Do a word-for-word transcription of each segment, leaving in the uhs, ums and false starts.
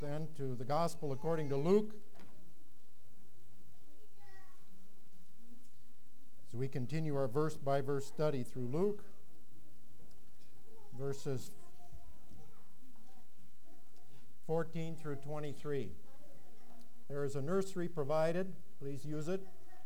Then to the Gospel according to Luke. As we continue our verse by verse study through Luke, verses fourteen through twenty-three. There is a nursery provided. Please use it.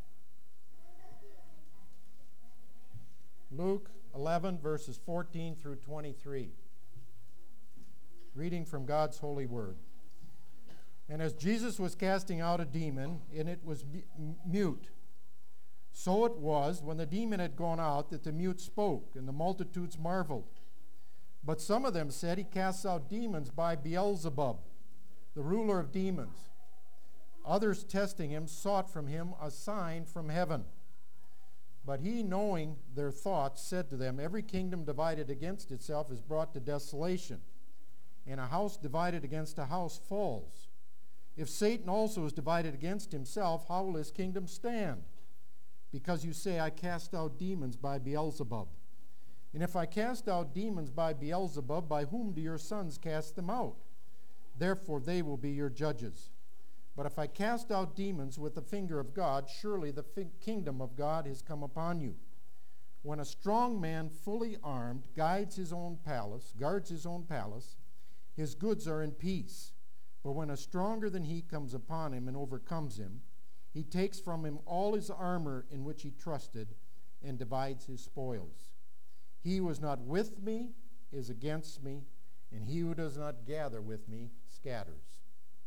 Luke eleven, verses fourteen through twenty-three. Reading from God's holy word. And as Jesus was casting out a demon, and it was mute, so it was, when the demon had gone out, that the mute spoke, and the multitudes marveled. But some of them said, he casts out demons by Beelzebub, the ruler of demons. Others, testing him, sought from him a sign from heaven. But he, knowing their thoughts, said to them, every kingdom divided against itself is brought to desolation, and a house divided against a house falls. If Satan also is divided against himself, how will his kingdom stand? Because you say, I cast out demons by Beelzebub. And if I cast out demons by Beelzebub, by whom do your sons cast them out? Therefore they will be your judges. But if I cast out demons with the finger of God, surely the fi- kingdom of God has come upon you. When a strong man, fully armed, guides his own palace, guards his own palace, his goods are in peace. But when a stronger than he comes upon him and overcomes him, he takes from him all his armor in which he trusted and divides his spoils. He who is not with me is against me, and he who does not gather with me scatters.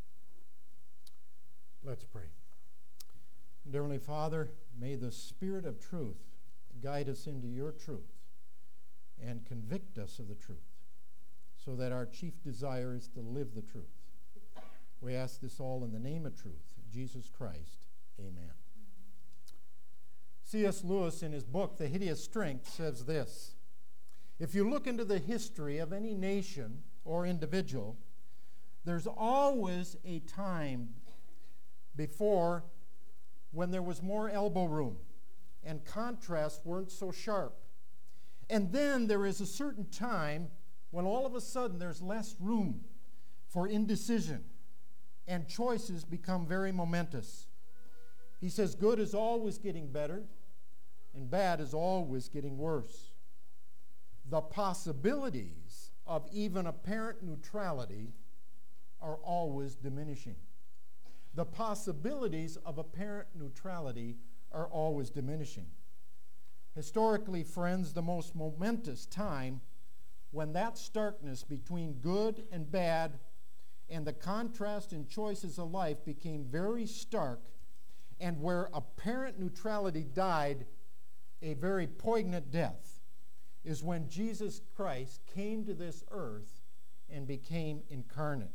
Let's pray. Dear Heavenly Father, may the Spirit of truth guide us into your truth and convict us of the truth, so that our chief desire is to live the truth. We ask this all in the name of truth, Jesus Christ. Amen. C S Lewis, in his book, The Hideous Strength, says this: if you look into the history of any nation or individual, there's always a time before when there was more elbow room and contrasts weren't so sharp. And then there is a certain time when all of a sudden there's less room for indecision and choices become very momentous. He says good is always getting better and bad is always getting worse. The possibilities of even apparent neutrality are always diminishing. The possibilities of apparent neutrality are always diminishing. Historically, friends, the most momentous time when that starkness between good and bad and the contrast in choices of life became very stark, and where apparent neutrality died a very poignant death, is when Jesus Christ came to this earth and became incarnate.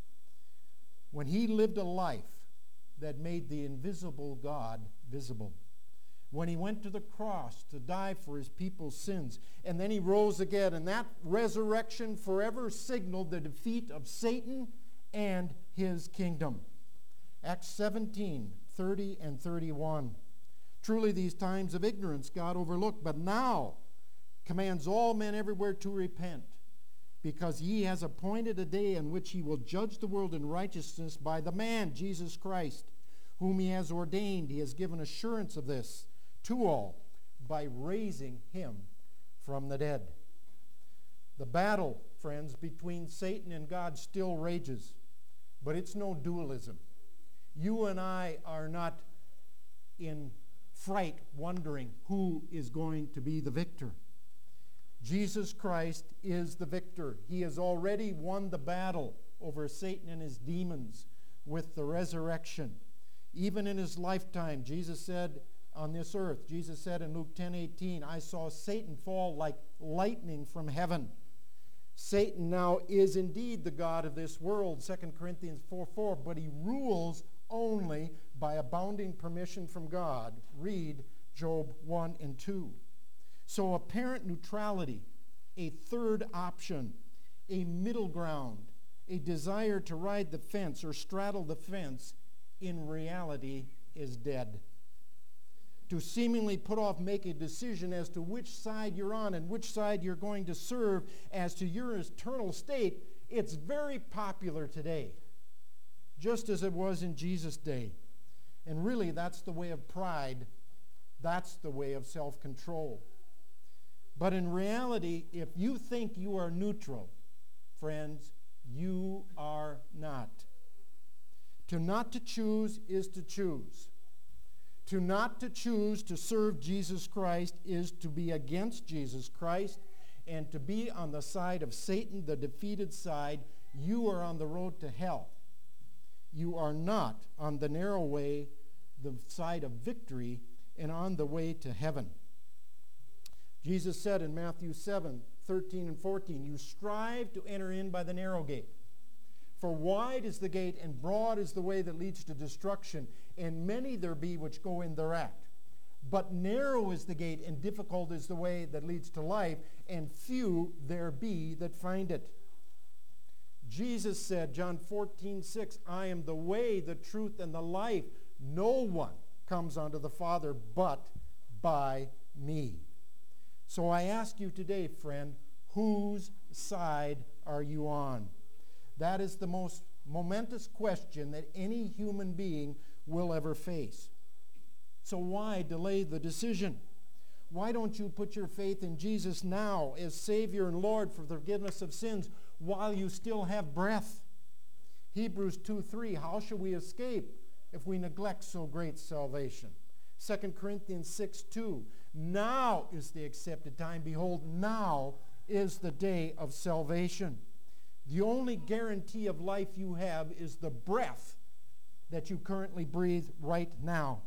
When he lived a life that made the invisible God visible. When he went to the cross to die for his people's sins, and then he rose again, and that resurrection forever signaled the defeat of Satan and his kingdom. Acts seventeen, thirty and thirty-one. Truly these times of ignorance God overlooked, but now commands all men everywhere to repent, because he has appointed a day in which he will judge the world in righteousness by the man, Jesus Christ, whom he has ordained. He has given assurance of this to all by raising him from the dead. The battle, friends, between Satan and God still rages, but it's no dualism. You and I are not in fright wondering who is going to be the victor. Jesus Christ is the victor. He has already won the battle over Satan and his demons with the resurrection. Even in his lifetime, Jesus said on this earth, Jesus said in Luke ten eighteen, I saw Satan fall like lightning from heaven. Satan now is indeed the god of this world, Second Corinthians four four, but he rules only by abounding permission from God. Read Job one and two. So apparent neutrality, a third option, a middle ground, a desire to ride the fence or straddle the fence, in reality is dead. To seemingly put off make a decision as to which side you're on and which side you're going to serve as to your eternal state, it's very popular today. just as it was in Jesus' day. And really, that's the way of pride. That's the way of self-control. But in reality, if you think you are neutral, friends, you are not. To not to choose is to choose. To not to choose to serve Jesus Christ is to be against Jesus Christ, and to be on the side of Satan, the defeated side. You are on the road to hell. You are not on the narrow way, the side of victory, and on the way to heaven. Jesus said in Matthew seven, thirteen and fourteen, you strive to enter in by the narrow gate. For wide is the gate and broad is the way that leads to destruction, and many there be which go in thereat. But narrow is the gate and difficult is the way that leads to life, and few there be that find it. Jesus said, John fourteen six, I am the way, the truth, and the life. No one comes unto the Father but by me. So I ask you today, friend, whose side are you on? That is the most momentous question that any human being will ever face. So why delay the decision? Why don't you put your faith in Jesus now as Savior and Lord for the forgiveness of sins while you still have breath? Hebrews two three, how shall we escape if we neglect so great salvation? Second Corinthians six two, now is the accepted time. Behold, now is the day of salvation. The only guarantee of life you have is the breath that you currently breathe right now.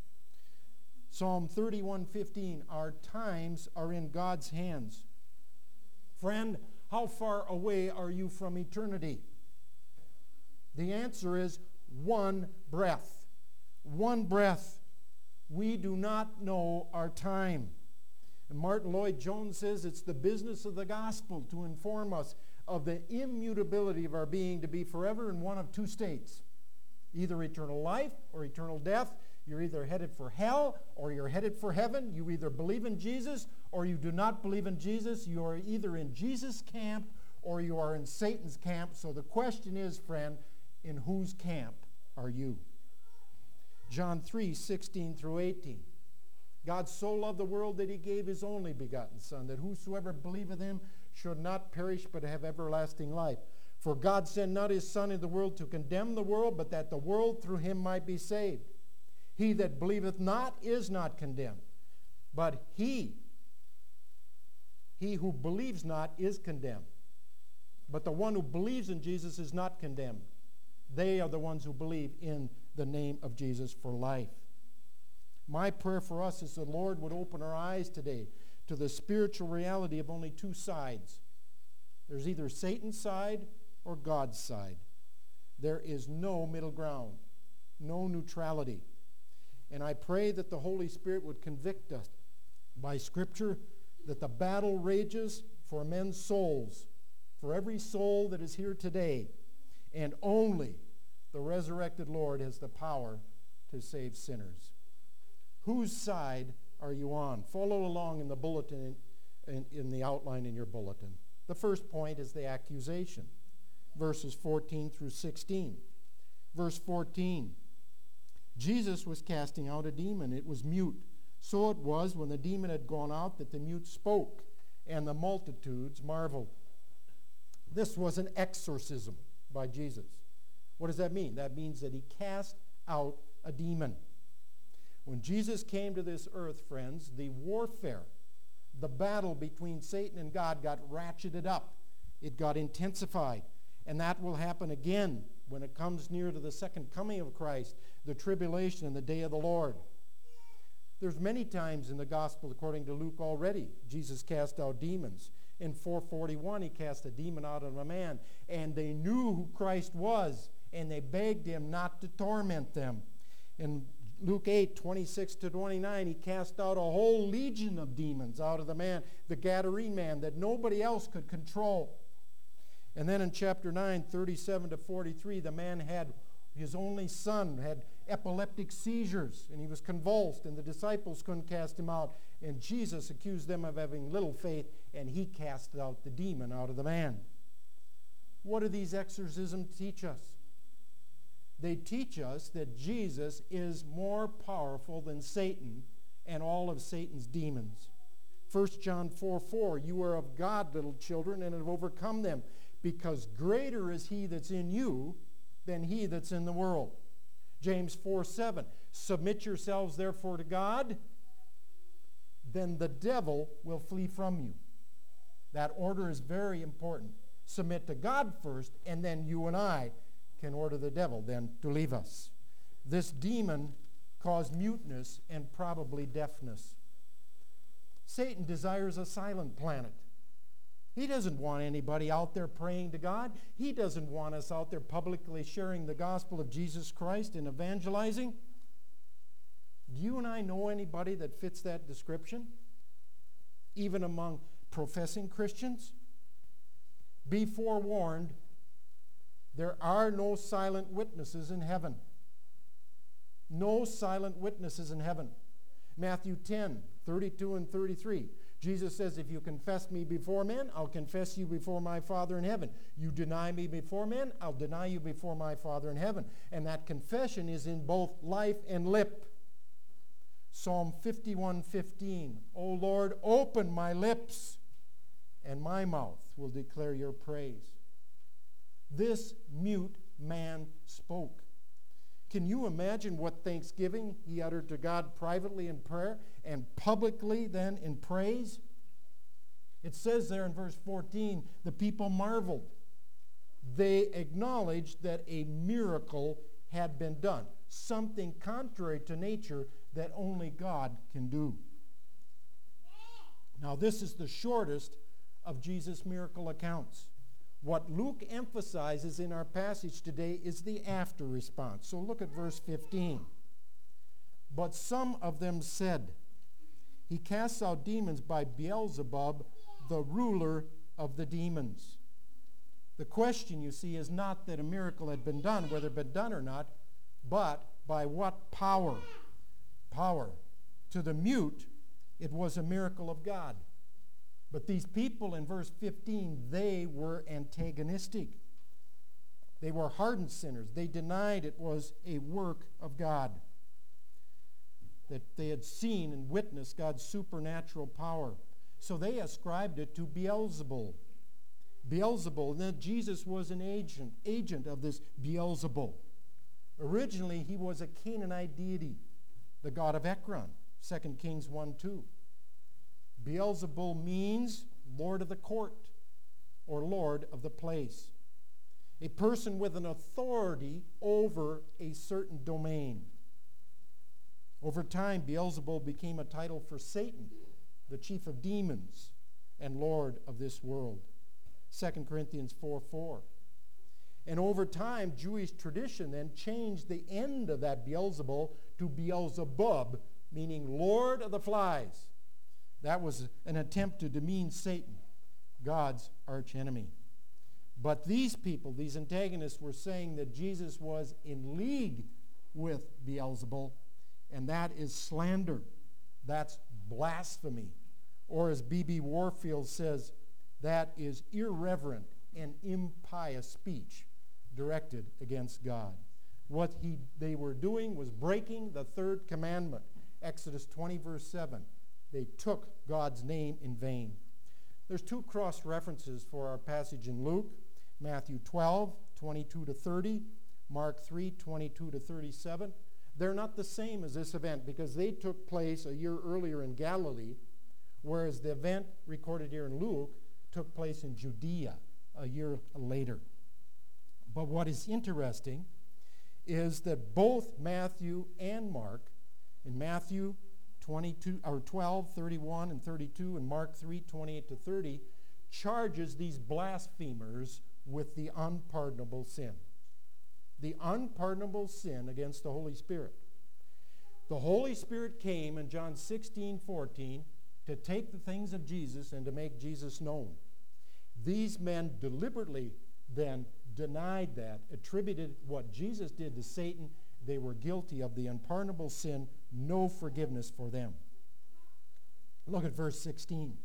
Psalm thirty-one fifteen, our times are in God's hands. Friend, how far away are you from eternity? The answer is one breath. One breath. We do not know our time. And Martin Lloyd-Jones says it's the business of the gospel to inform us of the immutability of our being to be forever in one of two states. Either eternal life or eternal death. You're either headed for hell or you're headed for heaven. You either believe in Jesus or you do not believe in Jesus. You are either in Jesus' camp or you are in Satan's camp. So the question is, friend, in whose camp are you? John three sixteen through eighteen. God so loved the world that he gave his only begotten Son, that whosoever believeth him should not perish but have everlasting life. For God sent not his Son into the world to condemn the world, but that the world through him might be saved. He that believeth not is not condemned, but he, he who believes not is condemned. But the one who believes in Jesus is not condemned. They are the ones who believe in the name of Jesus for life. My prayer for us is the Lord would open our eyes today to the spiritual reality of only two sides. There's either Satan's side or God's side. There is no middle ground, no neutrality. And I pray that the Holy Spirit would convict us by Scripture that the battle rages for men's souls, for every soul that is here today, and only the resurrected Lord has the power to save sinners. Whose side are you on? Follow along in the bulletin, in, in the outline in your bulletin. The first point is the accusation, verses fourteen through sixteen. Verse fourteen, Jesus was casting out a demon. It was mute. So it was when the demon had gone out that the mute spoke, and the multitudes marveled. This was an exorcism by Jesus. What does that mean? That means that he cast out a demon. When Jesus came to this earth, friends, the warfare, the battle between Satan and God got ratcheted up. It got intensified. And that will happen again when it comes near to the second coming of Christ, the tribulation and the day of the Lord. There's many times in the gospel, according to Luke already, Jesus cast out demons. In four forty-one, he cast a demon out of a man, and they knew who Christ was, and they begged him not to torment them. In Luke eight, twenty-six to twenty-nine, he cast out a whole legion of demons out of the man, the Gadarene man, that nobody else could control. And then in chapter nine, thirty-seven to forty-three, the man had, his only son had epileptic seizures, and he was convulsed, and the disciples couldn't cast him out. And Jesus accused them of having little faith, and he cast out the demon out of the man. What do these exorcisms teach us? they teach us that Jesus is more powerful than Satan and all of Satan's demons. First John four four, you are of God, little children, and have overcome them, because greater is he that's in you than he that's in the world. James four seven, submit yourselves therefore to God, then the devil will flee from you. That order is very important. Submit to God first, and then you and I can order the devil then to leave us. This demon caused muteness and probably deafness. Satan desires a silent planet. He doesn't want anybody out there praying to God. He doesn't want us out there publicly sharing the gospel of Jesus Christ and evangelizing. Do you and I know anybody that fits that description? Even among professing Christians? Be forewarned, there are no silent witnesses in heaven. No silent witnesses in heaven. Matthew ten, thirty-two and thirty-three. Jesus says, if you confess me before men, I'll confess you before my Father in heaven. You deny me before men, I'll deny you before my Father in heaven. And that confession is in both life and lip. Psalm fifty-one fifteen. O Lord, open my lips, and my mouth will declare your praise. This mute man spoke. Can you imagine what thanksgiving he uttered to God privately in prayer and publicly then in praise? It says there in verse fourteen, the people marveled. They acknowledged that a miracle had been done, something contrary to nature that only God can do. Now, this is the shortest of Jesus' miracle accounts. What Luke emphasizes in our passage today is the after response. So look at verse fifteen. But some of them said, he casts out demons by Beelzebub, the ruler of the demons. The question, you see, is not that a miracle had been done, whether it had been done or not, but by what power? Power. To the mute, it was a miracle of God. But these people in verse fifteen, they were antagonistic. They were hardened sinners. They denied it was a work of God, that they had seen and witnessed God's supernatural power. So they ascribed it to Beelzebul. Beelzebul, and then Jesus was an agent, agent of this Beelzebul. Originally, he was a Canaanite deity, the god of Ekron, Second Kings one two. Beelzebul means Lord of the court or Lord of the place. A person with an authority over a certain domain. Over time, Beelzebul became a title for Satan, the chief of demons and Lord of this world. Second Corinthians four four. And over time, Jewish tradition then changed the end of that Beelzebul to Beelzebub, meaning Lord of the flies. That was an attempt to demean Satan, God's archenemy. But these people, these antagonists, were saying that Jesus was in league with Beelzebul, and that is slander. That's blasphemy. Or as B B Warfield says, that is irreverent and impious speech directed against God. What he, they were doing was breaking the third commandment. Exodus twenty, verse seven. They took God's name in vain. There's two cross references for our passage in Luke. Matthew twelve, twenty-two to thirty. Mark three, twenty-two to thirty-seven. They're not the same as this event because they took place a year earlier in Galilee, whereas the event recorded here in Luke took place in Judea a year later. But what is interesting is that both Matthew and Mark, in Matthew twenty-two or twelve, thirty-one and thirty-two, and Mark three, twenty-eight to thirty, charges these blasphemers with the unpardonable sin. The unpardonable sin against the Holy Spirit. The Holy Spirit came in John sixteen, fourteen to take the things of Jesus and to make Jesus known. These men deliberately then denied that, attributed what Jesus did to Satan. They were guilty of the unpardonable sin, no forgiveness for them. Look at verse sixteen.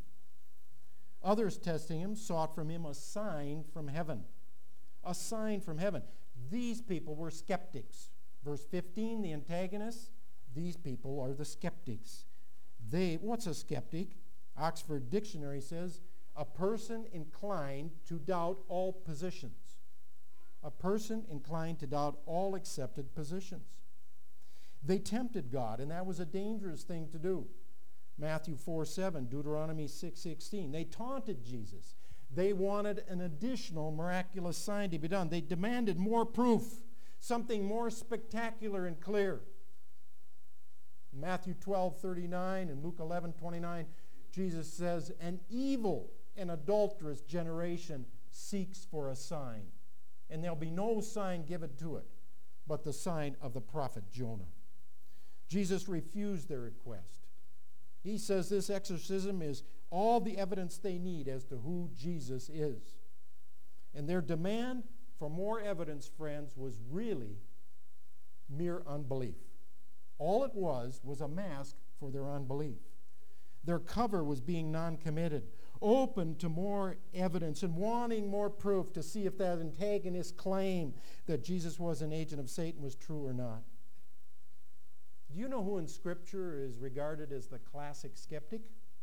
Others testing him sought from him a sign from heaven. A sign from heaven. These people were skeptics. Verse fifteen, the antagonists, these people are the skeptics. They, what's a skeptic? Oxford Dictionary says, a person inclined to doubt all positions. A person inclined to doubt all accepted positions. They tempted God, and that was a dangerous thing to do. Matthew four seven, Deuteronomy six sixteen. They taunted Jesus. They wanted an additional miraculous sign to be done. They demanded more proof, something more spectacular and clear. Matthew twelve thirty-nine and Luke eleven twenty-nine, Jesus says, an evil and adulterous generation seeks for a sign, and there'll be no sign given to it but the sign of the prophet Jonah. Jesus refused their request. He says this exorcism is all the evidence they need as to who Jesus is. And their demand for more evidence, friends, was really mere unbelief. All it was was a mask for their unbelief. Their cover was being non-committed, open to more evidence and wanting more proof to see if that antagonist claim that Jesus was an agent of Satan was true or not. Do you know who in Scripture is regarded as the classic skeptic?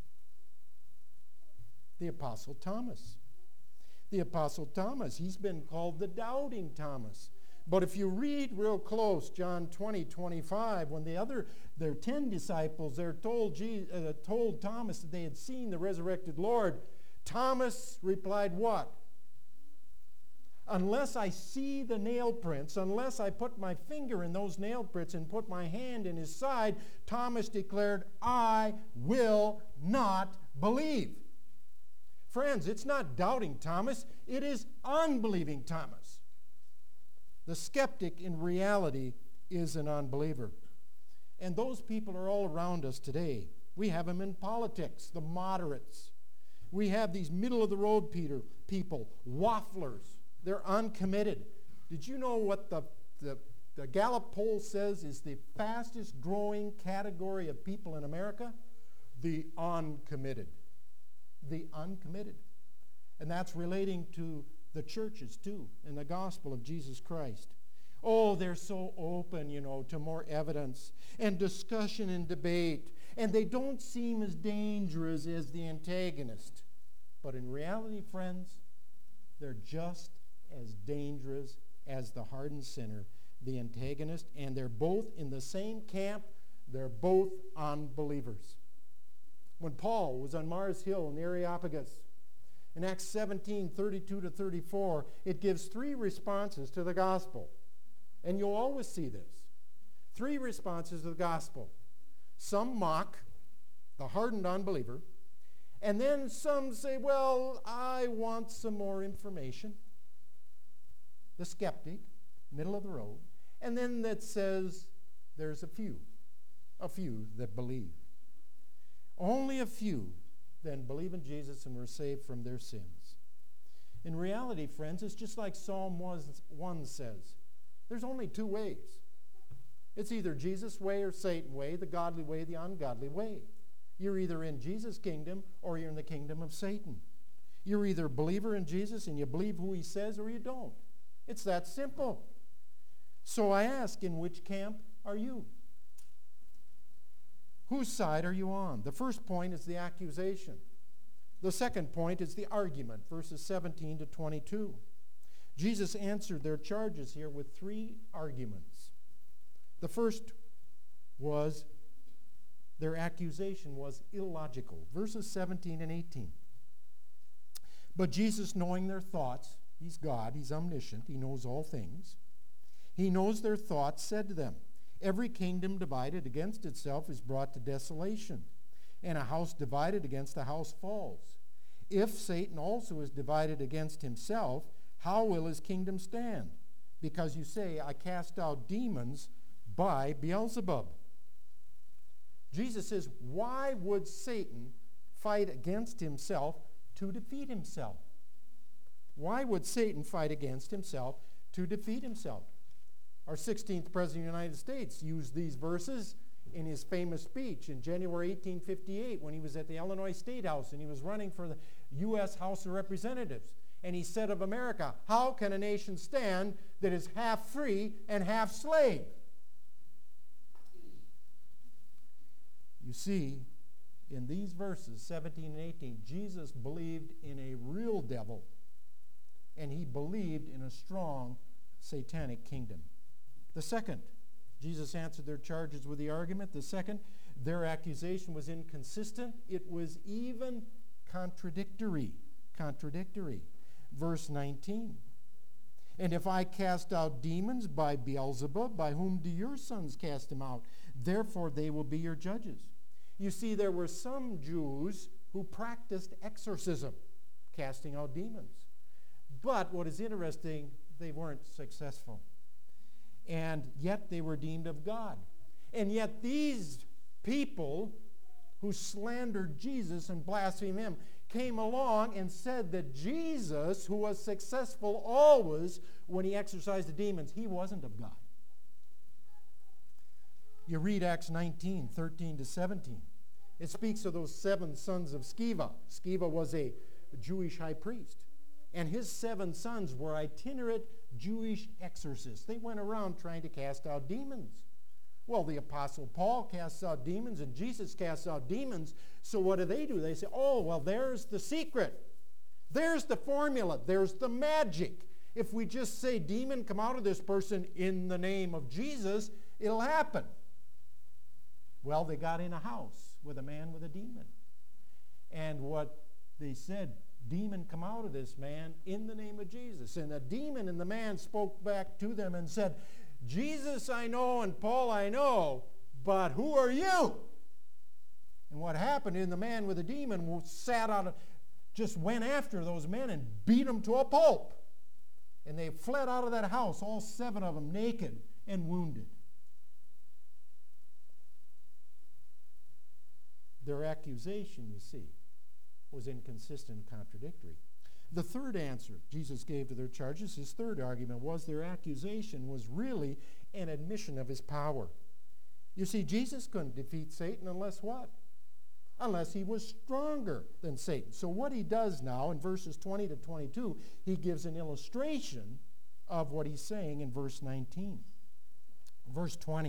The Apostle Thomas. The Apostle Thomas, he's been called the doubting Thomas. But if you read real close, John twenty, twenty-five, when the other, their ten disciples, they're told, Jesus, uh, told Thomas that they had seen the resurrected Lord, Thomas replied what? Unless I see the nail prints, unless I put my finger in those nail prints and put my hand in his side, Thomas declared, I will not believe. Friends, it's not doubting Thomas, it is unbelieving Thomas. The skeptic in reality is an unbeliever. And those people are all around us today. We have them in politics, the moderates. We have these middle-of-the-road Peter, people, wafflers. They're uncommitted. Did you know what the, the, the Gallup poll says is the fastest growing category of people in America? The uncommitted. The uncommitted. And that's relating to the churches too, and the gospel of Jesus Christ. Oh, they're so open, you know, to more evidence and discussion and debate. And they don't seem as dangerous as the antagonist. But in reality, friends, they're just as dangerous as the hardened sinner, the antagonist, and they're both in the same camp. They're both unbelievers. When Paul was on Mars Hill in the Areopagus, in Acts seventeen, thirty-two to thirty-four, it gives three responses to the gospel. And you'll always see this. Three responses to the gospel. Some mock the hardened unbeliever, and then some say, well, I want some more information. The skeptic, middle of the road. And then that says there's a few, a few that believe. Only a few then believe in Jesus and were saved from their sins. In reality, friends, it's just like Psalm one says. There's only two ways. It's either Jesus' way or Satan's way, the godly way, the ungodly way. You're either in Jesus' kingdom or you're in the kingdom of Satan. You're either a believer in Jesus and you believe who he says or you don't. It's that simple. So I ask, in which camp are you? Whose side are you on? The first point is the accusation. The second point is the argument, verses seventeen to twenty-two. Jesus answered their charges here with three arguments. The first was their accusation was illogical. Verses seventeen and eighteen. But Jesus, knowing their thoughts, he's God, he's omniscient, he knows all things. He knows their thoughts, said to them, every kingdom divided against itself is brought to desolation, and a house divided against a house falls. If Satan also is divided against himself, how will his kingdom stand? Because you say, I cast out demons by Beelzebub. Jesus says, why would Satan fight against himself to defeat himself? Why would Satan fight against himself to defeat himself? Our sixteenth President of the United States used these verses in his famous speech in January eighteen fifty-eight when he was at the Illinois State House and he was running for the U S House of Representatives. And he said of America, how can a nation stand that is half free and half slave? You see, in these verses, seventeen and eighteen, Jesus believed in a real devil, and he believed in a strong satanic kingdom. The second, Jesus answered their charges with the argument. The second, their accusation was inconsistent. It was even contradictory. Contradictory. Verse nineteen. And if I cast out demons by Beelzebub, by whom do your sons cast them out? Therefore they will be your judges. You see, there were some Jews who practiced exorcism, casting out demons. But what is interesting, they weren't successful. And yet they were deemed of God. And yet these people who slandered Jesus and blasphemed him came along and said that Jesus, who was successful always when he exorcised the demons, he wasn't of God. You read Acts nineteen, thirteen to seventeen. It speaks of those seven sons of Sceva. Sceva was a Jewish high priest. And his seven sons were itinerant Jewish exorcists. They went around trying to cast out demons. Well, the Apostle Paul casts out demons and Jesus casts out demons. So what do they do? They say, oh, well, there's the secret. There's the formula. There's the magic. If we just say, demon, come out of this person in the name of Jesus, it'll happen. Well, they got in a house with a man with a demon. And what they said, demon, come out of this man in the name of Jesus. And the demon and the man spoke back to them and said, Jesus I know and Paul I know, but who are you? And what happened is the man with the demon sat out of, just went after those men and beat them to a pulp. And they fled out of that house, all seven of them naked and wounded. Their accusation, you see, was inconsistent and contradictory. The third answer Jesus gave to their charges, his third argument, was their accusation was really an admission of his power. You see, Jesus couldn't defeat Satan unless what? Unless he was stronger than Satan. So what he does now in verses twenty to twenty-two, he gives an illustration of what he's saying in verse nineteen. Verse twenty.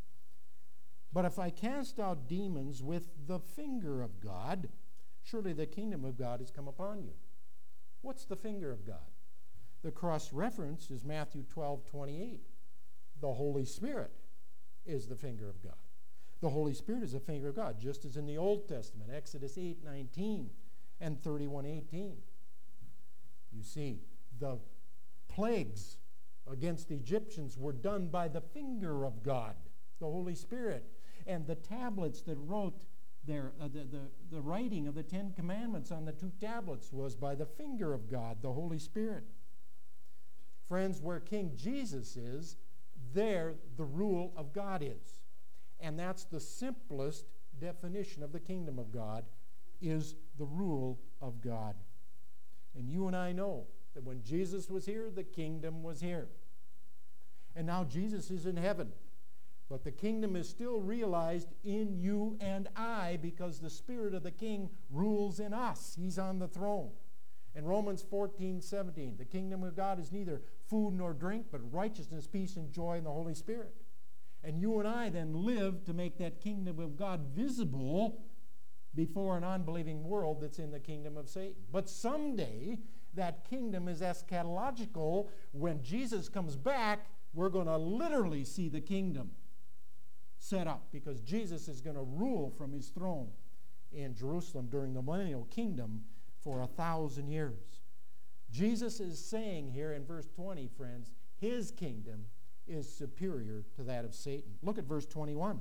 But if I cast out demons with the finger of God, surely the kingdom of God has come upon you. What's the finger of God? The cross-reference is Matthew twelve twenty-eight. The Holy Spirit is the finger of God. The Holy Spirit is the finger of God, just as in the Old Testament, Exodus eight nineteen and thirty-one eighteen. You see, the plagues against the Egyptians were done by the finger of God, the Holy Spirit. And the tablets that wrote their, uh, the, the, the writing of the Ten Commandments on the two tablets was by the finger of God, the Holy Spirit. Friends, where King Jesus is, there the rule of God is. And that's the simplest definition of the kingdom of God, is the rule of God. And you and I know that when Jesus was here, the kingdom was here. And now Jesus is in heaven. But the kingdom is still realized in you and I because the Spirit of the King rules in us. He's on the throne. In Romans fourteen seventeen, the kingdom of God is neither food nor drink, but righteousness, peace, and joy in the Holy Spirit. And you and I then live to make that kingdom of God visible before an unbelieving world that's in the kingdom of Satan. But someday, that kingdom is eschatological. When Jesus comes back, we're going to literally see the kingdom set up because Jesus is going to rule from his throne in Jerusalem during the millennial kingdom for a thousand years. Jesus is saying here in verse twenty, friends, his kingdom is superior to that of Satan. Look at verse twenty-one.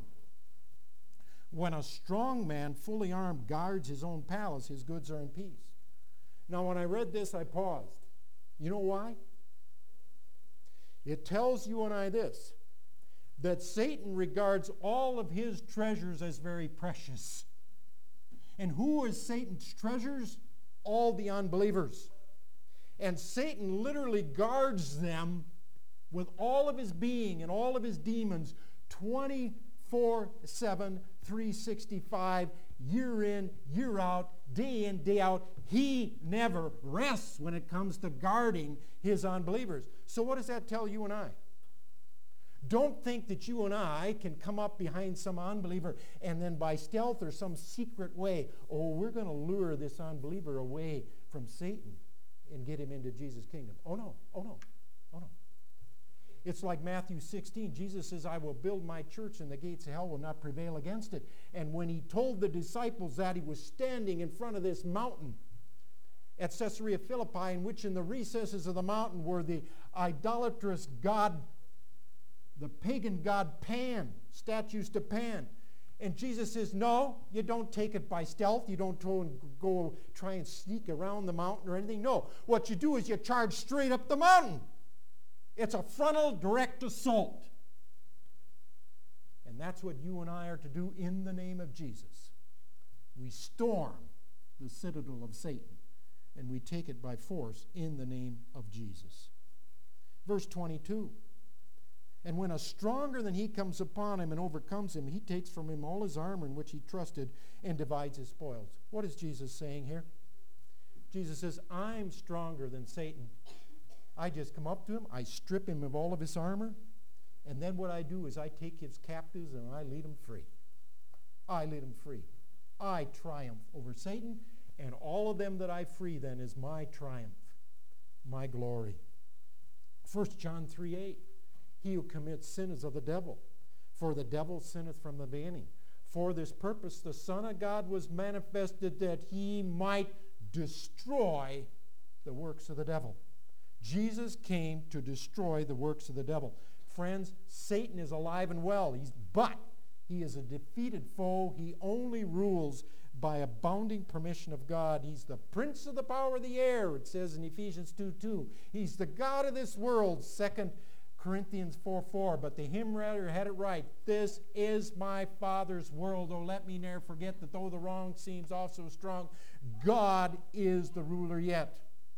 When a strong man, fully armed, guards his own palace, his goods are in peace. Now, when I read this, I paused. You know why? It tells you and I this, that Satan regards all of his treasures as very precious. And who is Satan's treasures? All the unbelievers. And Satan literally guards them with all of his being and all of his demons twenty-four seven, three sixty-five, year in, year out, day in, day out. He never rests when it comes to guarding his unbelievers. So what does that tell you and I? Don't think that you and I can come up behind some unbeliever and then by stealth or some secret way, oh, we're going to lure this unbeliever away from Satan and get him into Jesus' kingdom. Oh, no. Oh, no. Oh, no. It's like Matthew sixteen. Jesus says, I will build my church and the gates of hell will not prevail against it. And when he told the disciples that, he was standing in front of this mountain at Caesarea Philippi, in which in the recesses of the mountain were the idolatrous god, the pagan god Pan, statues to Pan. And Jesus says, no, you don't take it by stealth. You don't go, and go try and sneak around the mountain or anything. No, what you do is you charge straight up the mountain. It's a frontal, direct assault. And that's what you and I are to do in the name of Jesus. We storm the citadel of Satan, and we take it by force in the name of Jesus. Verse twenty-two. And when a stronger than he comes upon him and overcomes him, he takes from him all his armor in which he trusted and divides his spoils. What is Jesus saying here? Jesus says, I'm stronger than Satan. I just come up to him, I strip him of all of his armor, and then what I do is I take his captives and I lead them free. I lead them free. I triumph over Satan, and all of them that I free then is my triumph, my glory. First John three eight. He who commits sin is of the devil, for the devil sinneth from the beginning. For this purpose the Son of God was manifested, that he might destroy the works of the devil. Jesus came to destroy the works of the devil. Friends, Satan is alive and well, He's, but he is a defeated foe. He only rules by abounding permission of God. He's the prince of the power of the air, it says in Ephesians two two. He's the God of this world, Second Corinthians four four. But the hymn writer had it right. This is my Father's world. Oh, let me ne'er forget that though the wrong seems also strong, God is the ruler yet.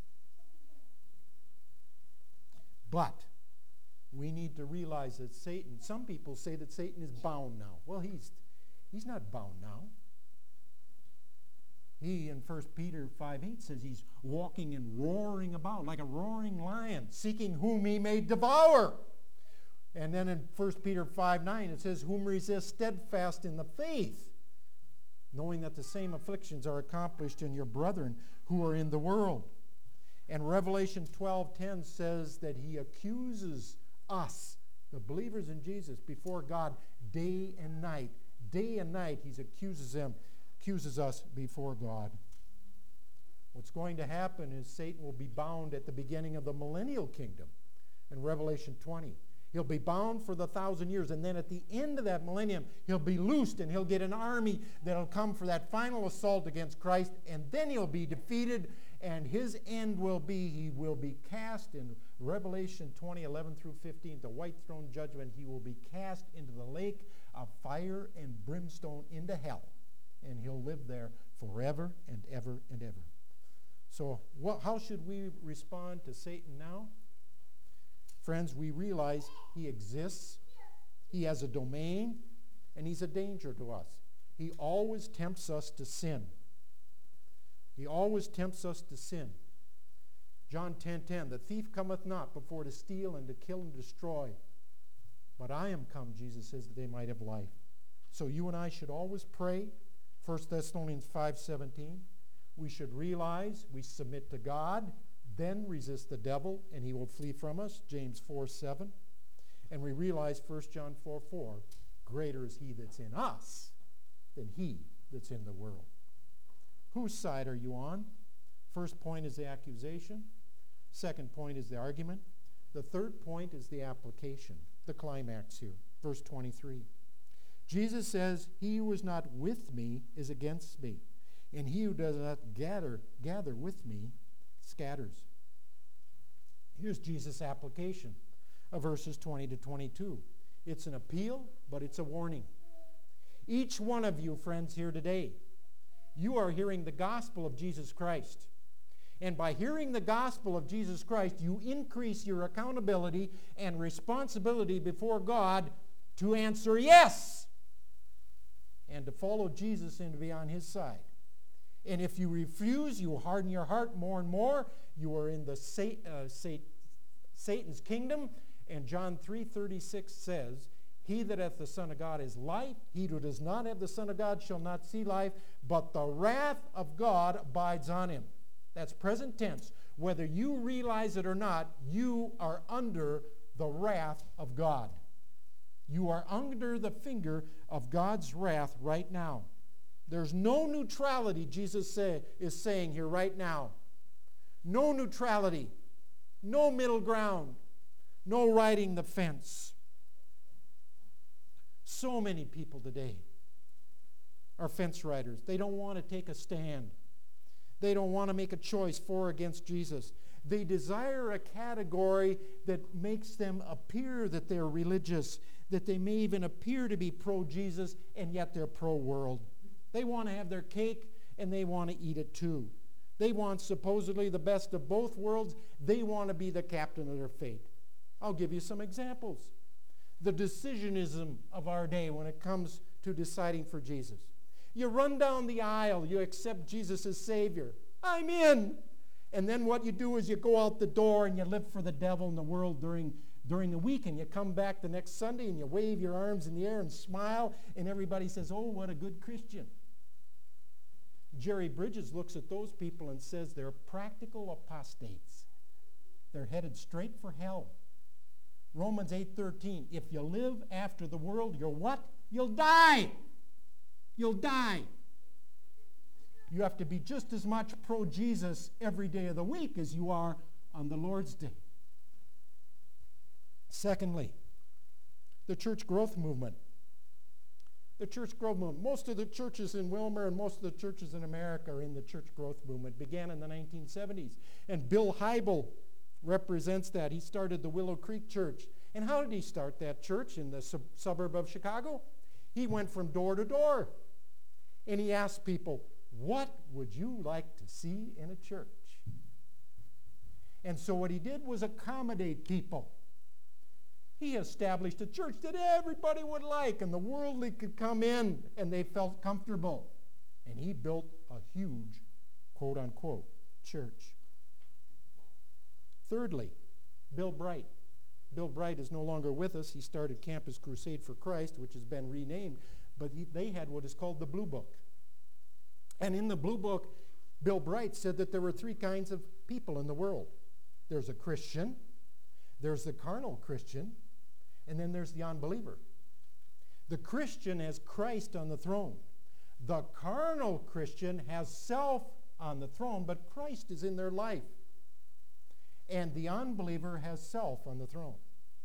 But we need to realize that Satan, some people say that Satan is bound now. Well, he's, he's not bound now. He, in First Peter five eight, says he's walking and roaring about like a roaring lion, seeking whom he may devour. And then in First Peter five nine, it says, whom resist steadfast in the faith, knowing that the same afflictions are accomplished in your brethren who are in the world. And Revelation twelve ten says that he accuses us, the believers in Jesus, before God day and night. Day and night he accuses them, accuses us before God. What's going to happen is Satan will be bound at the beginning of the millennial kingdom in Revelation twenty. He'll be bound for the thousand years, and then at the end of that millennium, he'll be loosed, and he'll get an army that'll come for that final assault against Christ, and then he'll be defeated, and his end will be, he will be cast in Revelation twenty, eleven through fifteen, the white throne judgment. He will be cast into the lake of fire and brimstone, into hell, and he'll live there forever and ever and ever. So what, how should we respond to Satan now? Friends, we realize he exists, he has a domain, and he's a danger to us. He always tempts us to sin. He always tempts us to sin. John ten ten, the thief cometh not before to steal and to kill and destroy. But I am come, Jesus says, that they might have life. So you and I should always pray. First Thessalonians five seventeen. We should realize we submit to God, then resist the devil, and he will flee from us. James four seven. And we realize First John four four. Greater is he that's in us than he that's in the world. Whose side are you on? First point is the accusation. Second point is the argument. The third point is the application, the climax here. Verse twenty-three. Jesus says, he who is not with me is against me, and he who does not gather, gather with me scatters. Here's Jesus' application of verses twenty to twenty-two. It's an appeal, but it's a warning. Each one of you, friends, here today, you are hearing the gospel of Jesus Christ. And by hearing the gospel of Jesus Christ, you increase your accountability and responsibility before God to answer yes. and to follow Jesus and to be on his side. And if you refuse, you harden your heart more and more, you are in the Sat- uh, Sat- Satan's kingdom. And John three thirty-six says, he that hath the Son of God is life. He who does not have the Son of God shall not see life, but the wrath of God abides on him. That's present tense. Whether you realize it or not, you are under the wrath of God. You are under the finger of God's wrath right now. There's no neutrality, Jesus say, is saying here right now. No neutrality. No middle ground. No riding the fence. So many people today are fence riders. They don't want to take a stand. They don't want to make a choice for or against Jesus. They desire a category that makes them appear that they're religious, that they may even appear to be pro-Jesus, and yet they're pro-world. They want to have their cake, and they want to eat it too. They want supposedly the best of both worlds. They want to be the captain of their fate. I'll give you some examples. The decisionism of our day when it comes to deciding for Jesus. You run down the aisle, you accept Jesus as Savior. I'm in. And then what you do is you go out the door and you live for the devil and the world during, during the week, and you come back the next Sunday and you wave your arms in the air and smile, and everybody says, oh, what a good Christian. Jerry Bridges looks at those people and says they're practical apostates. They're headed straight for hell. Romans eight thirteen, if you live after the world, you're what? You'll die. You'll die. You have to be just as much pro-Jesus every day of the week as you are on the Lord's Day. Secondly, the church growth movement. The church growth movement. Most of the churches in Wilmer and most of the churches in America are in the church growth movement. It began in the nineteen seventies. And Bill Hybel represents that. He started the Willow Creek Church. And how did he start that church in the sub- suburb of Chicago? He went from door to door. And he asked people, what would you like to see in a church? And so what he did was accommodate people. He established a church that everybody would like, and the worldly could come in, and they felt comfortable. And he built a huge, quote-unquote, church. Thirdly, Bill Bright. Bill Bright is no longer with us. He started Campus Crusade for Christ, which has been renamed, but he, they had what is called the Blue Book. And in the Blue Book, Bill Bright said that there were three kinds of people in the world. There's a Christian, there's the carnal Christian, and then there's the unbeliever. The Christian has Christ on the throne. The carnal Christian has self on the throne, but Christ is in their life. And the unbeliever has self on the throne.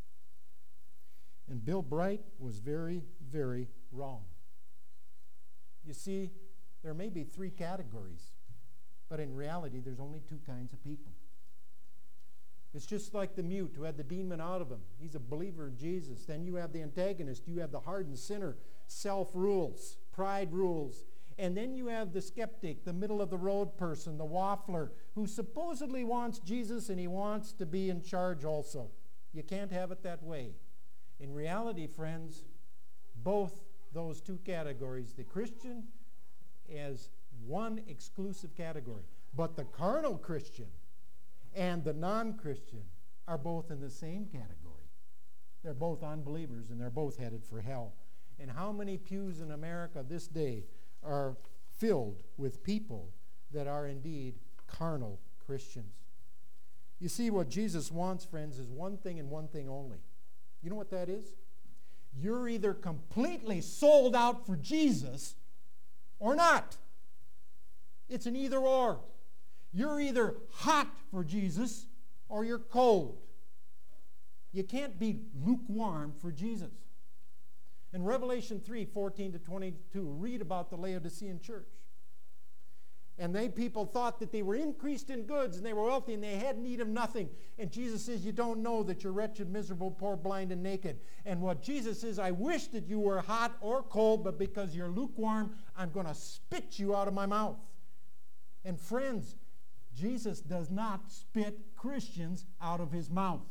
And Bill Bright was very, very wrong. You see, there may be three categories, but in reality, there's only two kinds of people. It's just like the mute who had the demon out of him. He's a believer in Jesus. Then you have the antagonist. You have the hardened sinner. Self rules. Pride rules. And then you have the skeptic, the middle-of-the-road person, the waffler, who supposedly wants Jesus and he wants to be in charge also. You can't have it that way. In reality, friends, both those two categories, the Christian as one exclusive category, but the carnal Christian and the non-Christian are both in the same category. They're both unbelievers and they're both headed for hell. And how many pews in America this day are filled with people that are indeed carnal Christians? You see, what Jesus wants, friends, is one thing and one thing only. You know what that is? You're either completely sold out for Jesus or not. It's an either or. You're either hot for Jesus or you're cold. You can't be lukewarm for Jesus. In Revelation three, fourteen to twenty-two, read about the Laodicean church. And they people thought that they were increased in goods and they were wealthy and they had need of nothing. And Jesus says, you don't know that you're wretched, miserable, poor, blind, and naked. And what Jesus says, I wish that you were hot or cold, but because you're lukewarm, I'm going to spit you out of my mouth. And friends, Jesus does not spit Christians out of his mouth.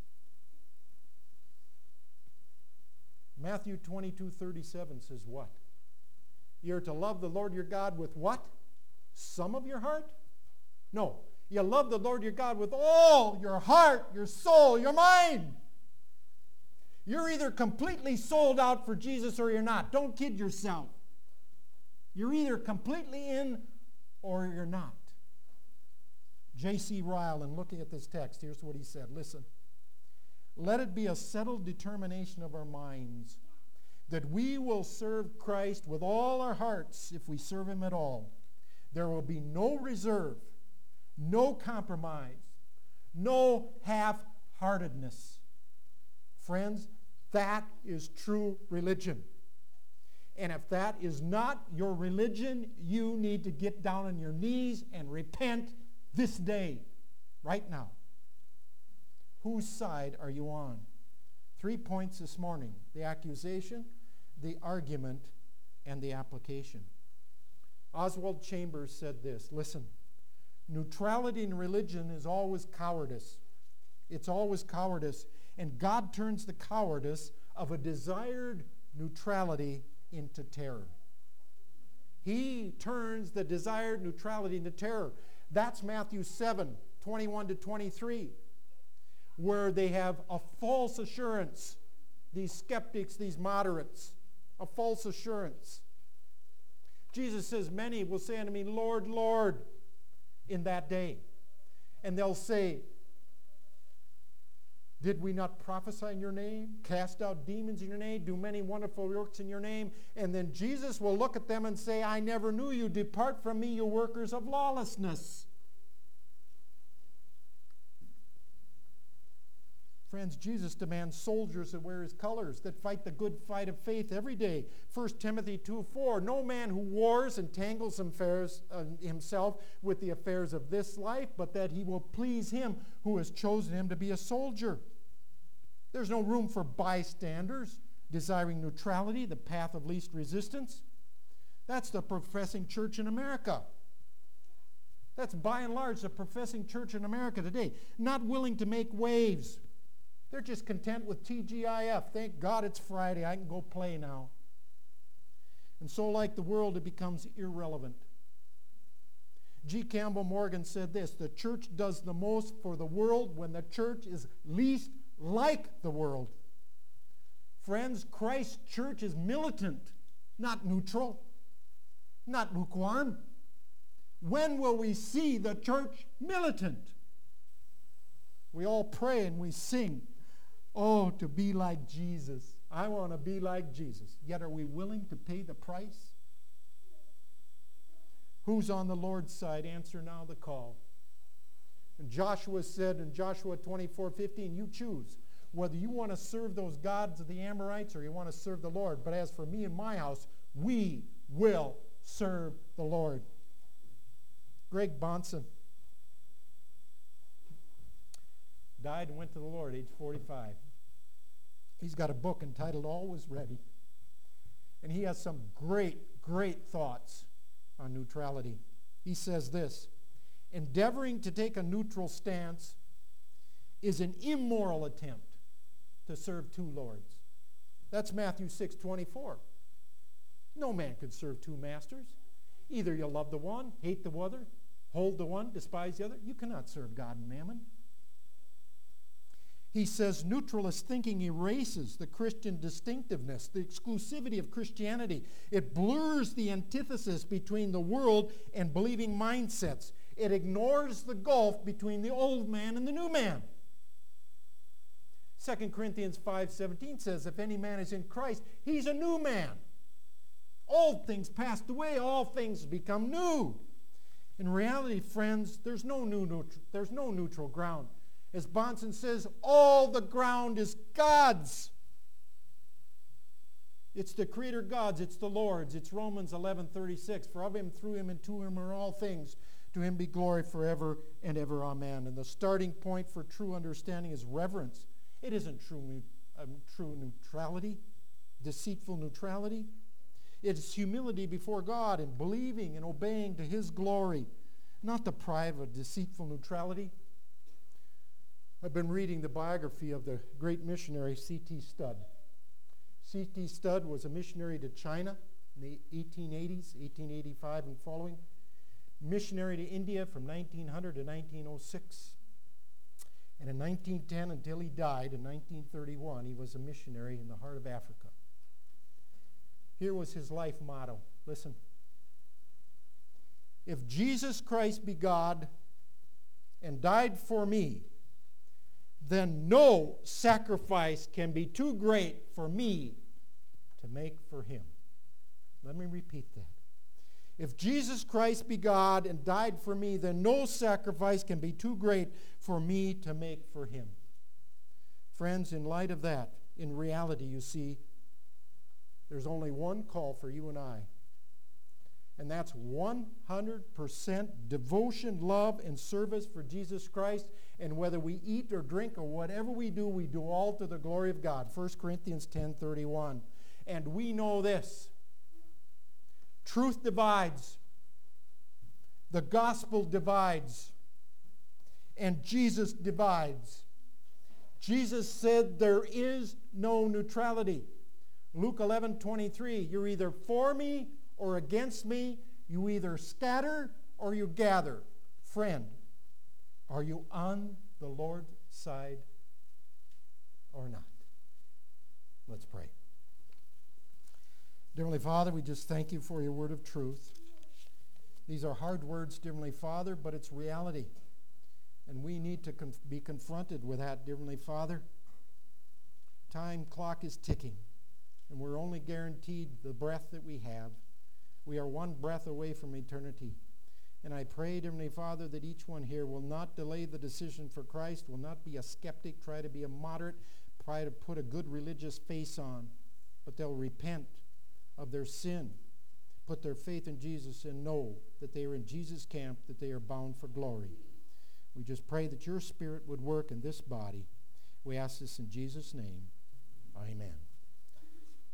Matthew twenty-two thirty-seven says what? You're to love the Lord your God with what? Some of your heart? No. You love the Lord your God with all your heart, your soul, your mind. You're either completely sold out for Jesus or you're not. Don't kid yourself. You're either completely in or you're not. J C Ryle, in looking at this text, here's what he said. Listen. Let it be a settled determination of our minds that we will serve Christ with all our hearts if we serve him at all. There will be no reserve, no compromise, no half-heartedness. Friends, that is true religion. And if that is not your religion, you need to get down on your knees and repent this day, right now. Whose side are you on? Three points this morning: the accusation, the argument, and the application. Oswald Chambers said this, listen, neutrality in religion is always cowardice. It's always cowardice, and God turns the cowardice of a desired neutrality into terror. He turns the desired neutrality into terror. That's Matthew seven, twenty-one to twenty-three, where they have a false assurance. These skeptics, these moderates, a false assurance. Jesus says, many will say unto me, Lord, Lord, in that day. And they'll say, did we not prophesy in your name, cast out demons in your name, do many wonderful works in your name? And then Jesus will look at them and say, I never knew you. Depart from me, you workers of lawlessness. Friends, Jesus demands soldiers that wear his colors, that fight the good fight of faith every day. First Timothy two four, no man who wars entangles himself with the affairs of this life, but that he will please him who has chosen him to be a soldier. There's no room for bystanders desiring neutrality, the path of least resistance. That's the professing church in America. That's by and large the professing church in America today. Not willing to make waves. They're just content with T G I F. Thank God it's Friday. I can go play now. And so, like the world, it becomes irrelevant. G. Campbell Morgan said this, the church does the most for the world when the church is least like the world. Friends, Christ's church is militant, not neutral, not lukewarm. When will we see the church militant? We all pray and we sing, oh, to be like Jesus. I want to be like Jesus. Yet are we willing to pay the price? Who's on the Lord's side? Answer now the call. And Joshua said in Joshua twenty-four fifteen, you choose whether you want to serve those gods of the Amorites or you want to serve the Lord. But as for me and my house, we will serve the Lord. Greg Bonson died and went to the Lord, age forty-five. He's got a book entitled Always Ready. And he has some great, great thoughts on neutrality. He says this, endeavoring to take a neutral stance is an immoral attempt to serve two lords. That's Matthew six twenty-four. No man can serve two masters. Either you love the one, hate the other, hold the one, despise the other. You cannot serve God and mammon. He says neutralist thinking erases the Christian distinctiveness, the exclusivity of Christianity. It blurs the antithesis between the world and believing mindsets. It ignores the gulf between the old man and the new man. Second Corinthians five seventeen says, if any man is in Christ, he's a new man. Old things passed away, all things become new. In reality, friends, there's no new neutral, there's no neutral ground. As Bonson says, all the ground is God's. It's the Creator God's, it's the Lord's. It's Romans eleven thirty-six. For of him, through him, and to him are all things. To him be glory forever and ever. Amen. And the starting point for true understanding is reverence. It isn't true, um, true neutrality, deceitful neutrality. It's humility before God and believing and obeying to his glory, not the pride of deceitful neutrality. I've been reading the biography of the great missionary C T Studd. C T Studd was a missionary to China in the eighteen eighties, eighteen eighty-five and following. Missionary to India from nineteen hundred to nineteen oh six. And in nineteen ten, until he died in nineteen thirty-one, he was a missionary in the heart of Africa. Here was his life motto. Listen. If Jesus Christ be God and died for me, then no sacrifice can be too great for me to make for him. Let me repeat that. If Jesus Christ be God and died for me, then no sacrifice can be too great for me to make for him. Friends, in light of that, in reality, you see, there's only one call for you and I. And that's one hundred percent devotion, love, and service for Jesus Christ. And whether we eat or drink or whatever we do, we do all to the glory of God. First Corinthians ten thirty-one. And we know this. Truth divides. The gospel divides. And Jesus divides. Jesus said there is no neutrality. Luke eleven twenty-three, you're either for me or against me. You either scatter or you gather. Friend, are you on the Lord's side or not? Let's pray. Dear Heavenly Father, we just thank you for your word of truth. These are hard words, dear Heavenly Father, but it's reality. And we need to conf- be confronted with that, dear Heavenly Father. Time clock is ticking, and we're only guaranteed the breath that we have. We are one breath away from eternity. And I pray, dear Heavenly Father, that each one here will not delay the decision for Christ, will not be a skeptic, try to be a moderate, try to put a good religious face on, but they'll repent of their sin, put their faith in Jesus, and know that they are in Jesus' camp, that they are bound for glory. We just pray that your Spirit would work in this body. We ask this in Jesus' name. Amen.